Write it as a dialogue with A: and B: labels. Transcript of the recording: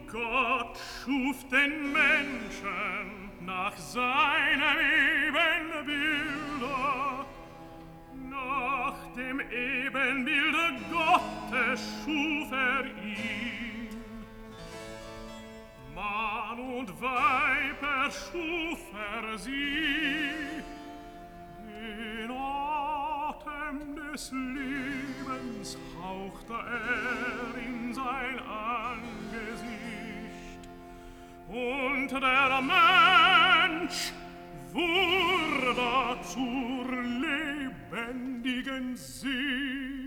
A: Gott schuf den Menschen nach seinem Ebenbilde. Nach dem Ebenbilde Gottes schuf ihn. Mann und Weib erschuf sie. Den Atem des Lebens hauchte in sein Angesicht. Und der Mensch wurde zur lebendigen Seele.